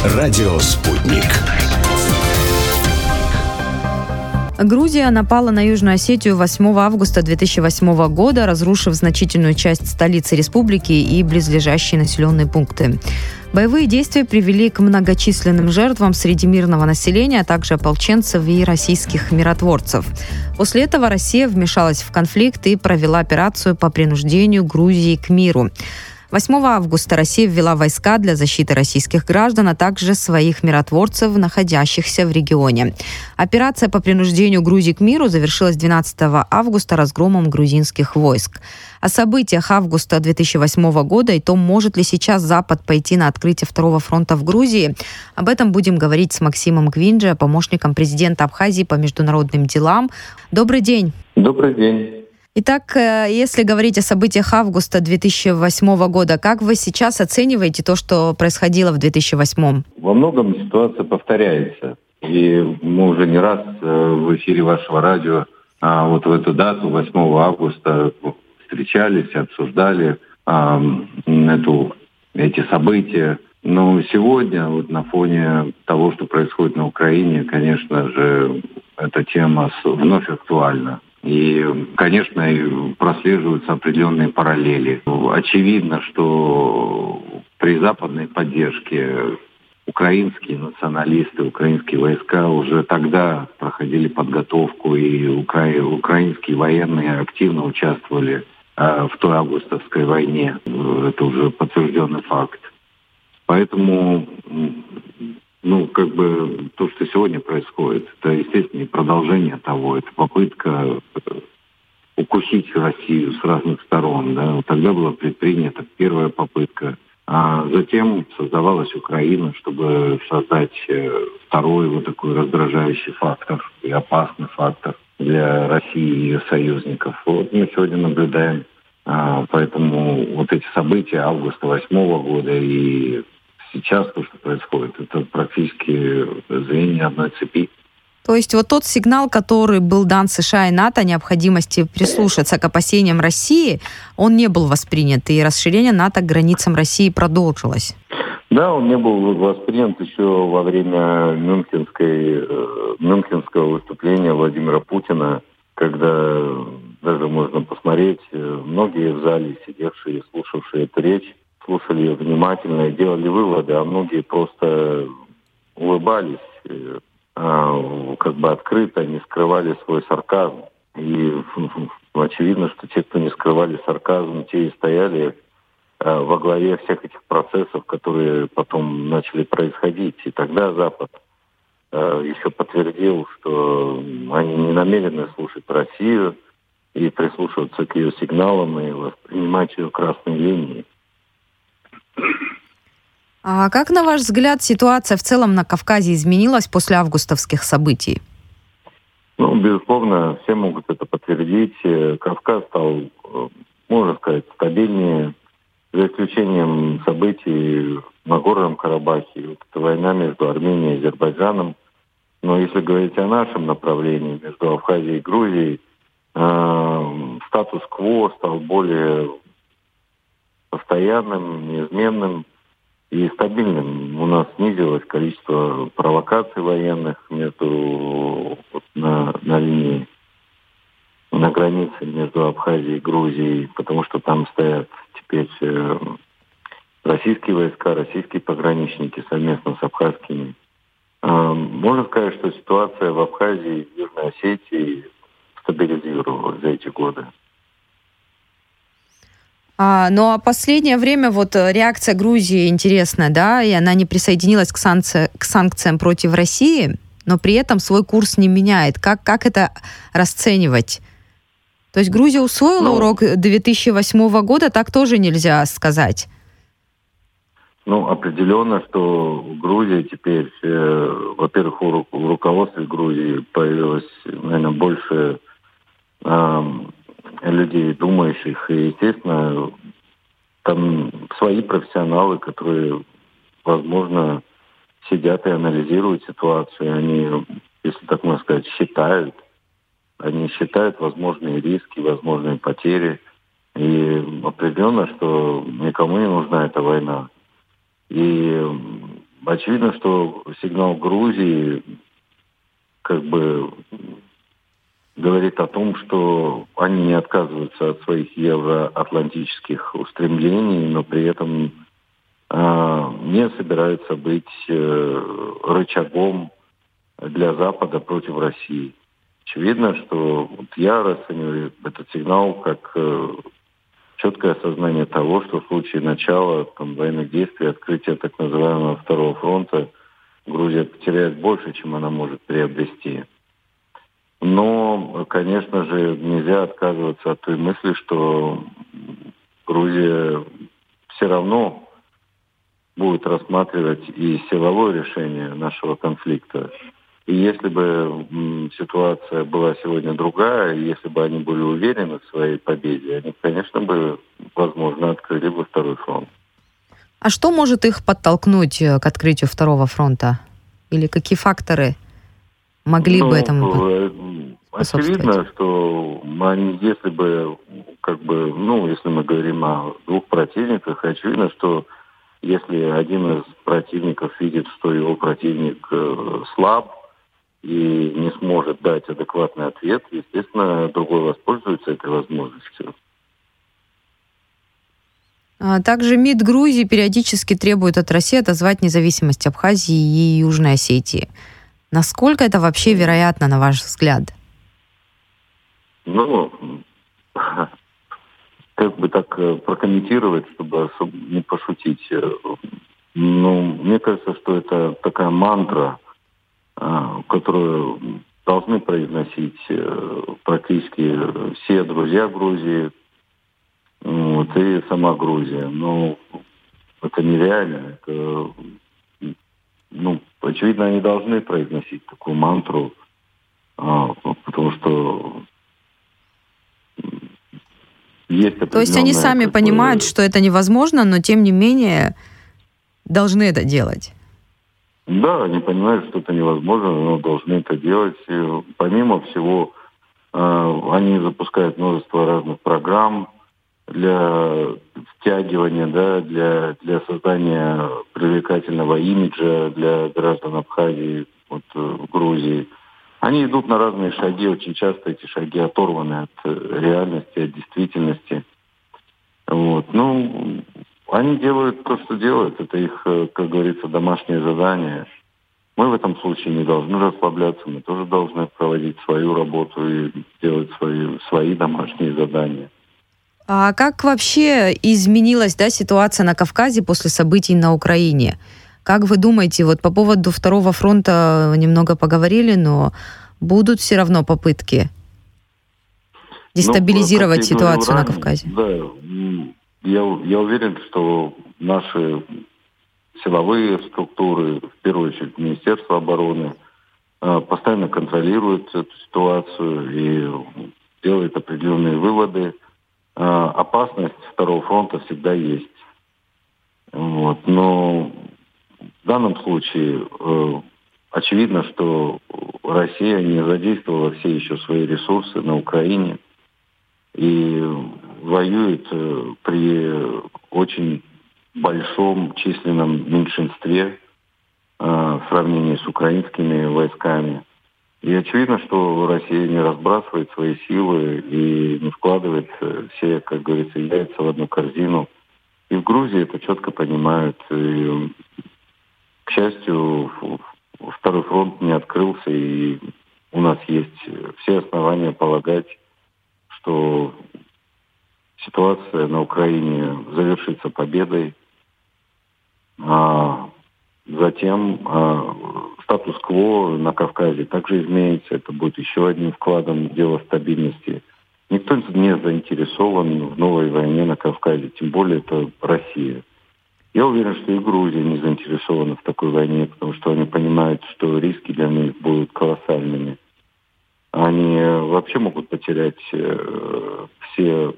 Радио «Спутник». Грузия напала на Южную Осетию 8 августа 2008 года, разрушив значительную часть столицы республики и близлежащие населенные пункты. Боевые действия привели к многочисленным жертвам среди мирного населения, а также ополченцев и российских миротворцев. После этого Россия вмешалась в конфликт и провела операцию по принуждению Грузии к миру. 8 августа Россия ввела войска для защиты российских граждан, а также своих миротворцев, находящихся в регионе. Операция по принуждению Грузии к миру завершилась 12 августа разгромом грузинских войск. О событиях августа 2008 года и том, может ли сейчас Запад пойти на открытие второго фронта в Грузии, об этом будем говорить с Максимом Гвинджи, помощником президента Абхазии по международным делам. Добрый день. Добрый день. Итак, если говорить о событиях августа 2008 года, как вы сейчас оцениваете то, что происходило в 2008? Во многом ситуация повторяется. И мы уже не раз в эфире вашего радио вот в эту дату, 8 августа, встречались, обсуждали эти события. Но сегодня, вот на фоне того, что происходит на Украине, конечно же, эта тема вновь актуальна. И, конечно, прослеживаются определенные параллели. Очевидно, что при западной поддержке украинские националисты, украинские войска уже тогда проходили подготовку, и украинские военные активно участвовали в той августовской войне. Это уже подтвержденный факт. Поэтому то, что сегодня происходит, это, естественно, продолжение того. Это попытка укусить Россию с разных сторон. Да. Тогда была предпринята первая попытка. А затем создавалась Украина, чтобы создать второй вот такой раздражающий фактор и опасный фактор для России и ее союзников. Вот мы сегодня наблюдаем. Поэтому вот эти события августа 2008 года и сейчас то, что происходит, это практически звенья одной цепи. То есть вот тот сигнал, который был дан США и НАТО о необходимости прислушаться к опасениям России, он не был воспринят, и расширение НАТО к границам России продолжилось. Да, он не был воспринят еще во время мюнхенского выступления Владимира Путина, когда даже можно посмотреть, многие в зале сидевшие, слушавшие эту речь, слушали ее внимательно и делали выводы, а многие просто улыбались, открыто, не скрывали свой сарказм. И очевидно, что те, кто не скрывали сарказм, те и стояли во главе всех этих процессов, которые потом начали происходить. И тогда Запад еще подтвердил, что они не намерены слушать Россию и прислушиваться к ее сигналам и воспринимать ее красные линии. А как, на ваш взгляд, ситуация в целом на Кавказе изменилась после августовских событий? Безусловно, все могут это подтвердить. Кавказ стал, можно сказать, стабильнее, за исключением событий в Нагорном Карабахе. Вот эта война между Арменией и Азербайджаном. Но если говорить о нашем направлении между Абхазией и Грузией, статус-кво стал более постоянным, неизменным и стабильным. У нас снизилось количество провокаций военных на линии, на границе между Абхазией и Грузией, потому что там стоят теперь российские войска, российские пограничники совместно с абхазскими. Можно сказать, что ситуация в Абхазии и Южной Осетии стабилизировалась за эти годы. Ну а последнее время реакция Грузии интересная, да, и она не присоединилась к санкциям против России, но при этом свой курс не меняет. Как это расценивать? То есть Грузия усвоила урок 2008 года, так тоже нельзя сказать. Определенно, что Грузия теперь, во-первых, у руководства Грузии появилось, наверное, больше людей, думающих, и, естественно, там свои профессионалы, которые, возможно, сидят и анализируют ситуацию, они, если так можно сказать, считают возможные риски, возможные потери, и определенно, что никому не нужна эта война. И очевидно, что сигнал Грузии как бы говорит о том, что они не отказываются от своих евроатлантических устремлений, но при этом не собираются быть рычагом для Запада против России. Очевидно, что я расцениваю этот сигнал как четкое осознание того, что в случае начала военных действий, открытия так называемого второго фронта, Грузия потеряет больше, чем она может приобрести. Но, конечно же, нельзя отказываться от той мысли, что Грузия все равно будет рассматривать и силовое решение нашего конфликта. И если бы ситуация была сегодня другая, и если бы они были уверены в своей победе, они, конечно, бы, возможно, открыли бы второй фронт. А что может их подтолкнуть к открытию второго фронта? Или какие факторы могли бы этому очевидно, что они, если бы, если мы говорим о двух противниках, очевидно, что если один из противников видит, что его противник слаб и не сможет дать адекватный ответ, естественно, другой воспользуется этой возможностью. Также МИД Грузии периодически требует от России отозвать независимость Абхазии и Южной Осетии. Насколько это вообще вероятно, на ваш взгляд? Как бы так прокомментировать, чтобы особо не пошутить. Мне кажется, что это такая мантра, которую должны произносить практически все друзья Грузии, и сама Грузия. Но это нереально. Очевидно, они должны произносить такую мантру, потому что есть определенная... То есть они сами понимают, что это невозможно, но тем не менее должны это делать? Да, они понимают, что это невозможно, но должны это делать. И помимо всего, они запускают множество разных программ для втягивания, для создания привлекательного имиджа для граждан Абхазии, в Грузии. Они идут на разные шаги, очень часто эти шаги оторваны от реальности, от действительности. Они делают то, что делают. Это их, как говорится, домашнее задание. Мы в этом случае не должны расслабляться, мы тоже должны проводить свою работу и делать свои домашние задания. А как вообще изменилась ситуация на Кавказе после событий на Украине? Как вы думаете, по поводу второго фронта немного поговорили, но будут все равно попытки дестабилизировать ситуацию на Кавказе? Да, я уверен, что наши силовые структуры, в первую очередь Министерство обороны, постоянно контролируют эту ситуацию и делают определенные выводы. Опасность второго фронта всегда есть. Но в данном случае очевидно, что Россия не задействовала все еще свои ресурсы на Украине и воюет при очень большом численном меньшинстве в сравнении с украинскими войсками. И очевидно, что Россия не разбрасывает свои силы и не вкладывает все, как говорится, яйца в одну корзину. И в Грузии это четко понимают. И, к счастью, второй фронт не открылся, и у нас есть все основания полагать, что ситуация на Украине завершится победой, а затем статус-кво на Кавказе также изменится. Это будет еще одним вкладом в дело стабильности. Никто не заинтересован в новой войне на Кавказе, тем более это Россия. Я уверен, что и Грузия не заинтересована в такой войне, потому что они понимают, что риски для них будут колоссальными. Они вообще могут потерять все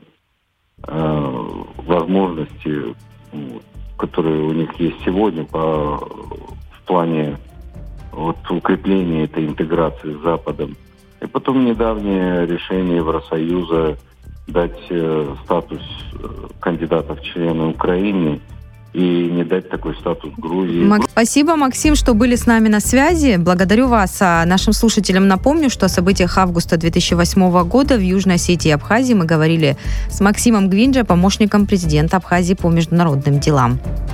возможности, которые у них есть сегодня в плане укрепления этой интеграции с Западом. И потом недавнее решение Евросоюза дать статус кандидата в члены Украине и не дать такой статус Грузии. Спасибо, Максим, что были с нами на связи. Благодарю вас. А нашим слушателям напомню, что о событиях августа 2008 года в Южной Осетии и Абхазии мы говорили с Максимом Гвинджа, помощником президента Абхазии по международным делам.